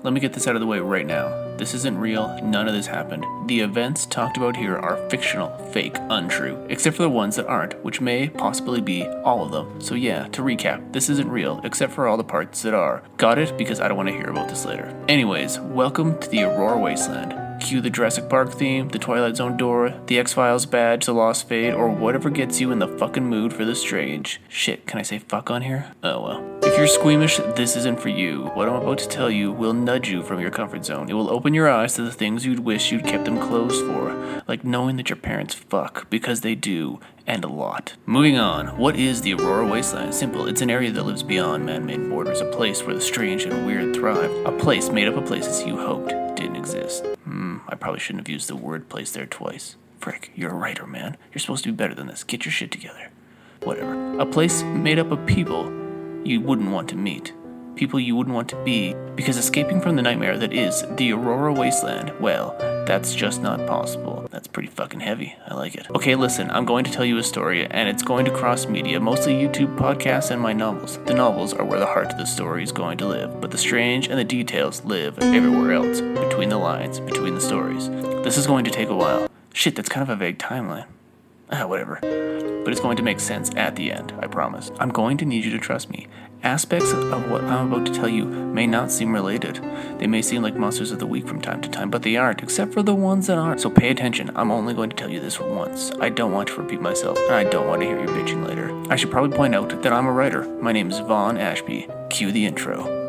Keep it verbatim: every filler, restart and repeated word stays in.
let me get this out of the way right now. This isn't real, none of this happened. The events talked about here are fictional, fake, untrue, except for the ones that aren't, which may possibly be all of them. So yeah, to recap, this isn't real, except for all the parts that are. Got it? Because I don't want to hear about this later. Anyways, welcome to the Aurora Wasteland. Cue the Jurassic Park theme, the Twilight Zone door, the X-Files badge, the Lost Fade, or whatever gets you in the fucking mood for the strange. Shit, can I say fuck on here? Oh well. If you're squeamish, this isn't for you. What I'm about to tell you will nudge you from your comfort zone. It will open your eyes to the things you'd wish you'd kept them closed for, like knowing that your parents fuck, because they do, and a lot. Moving on, what is the Aurora Wasteland? Simple, it's an area that lives beyond man-made borders, a place where the strange and weird thrive, a place made up of places you hoped didn't exist. Hmm, I probably shouldn't have used the word place there twice. Frick, you're a writer, man. You're supposed to be better than this. Get your shit together. Whatever. A place made up of people you wouldn't want to meet. People you wouldn't want to be, because escaping from the nightmare that is the Aurora Wasteland, well, that's just not possible. That's pretty fucking heavy. I like it. Okay, listen, I'm going to tell you a story, and it's going to cross media, mostly YouTube, podcasts, and my novels. The novels are where the heart of the story is going to live, but the strange and the details live everywhere else, between the lines, between the stories. This is going to take a while. Shit, that's kind of a vague timeline. Ah, whatever. But it's going to make sense at the end, I promise. I'm going to need you to trust me. Aspects of what I'm about to tell you may not seem related. They may seem like monsters of the week from time to time, but they aren't, except for the ones that aren't. So pay attention. I'm only going to tell you this once. I don't want to repeat myself, and I don't want to hear you bitching later. I should probably point out that I'm a writer. My name is Vaughn Ashby. Cue the intro.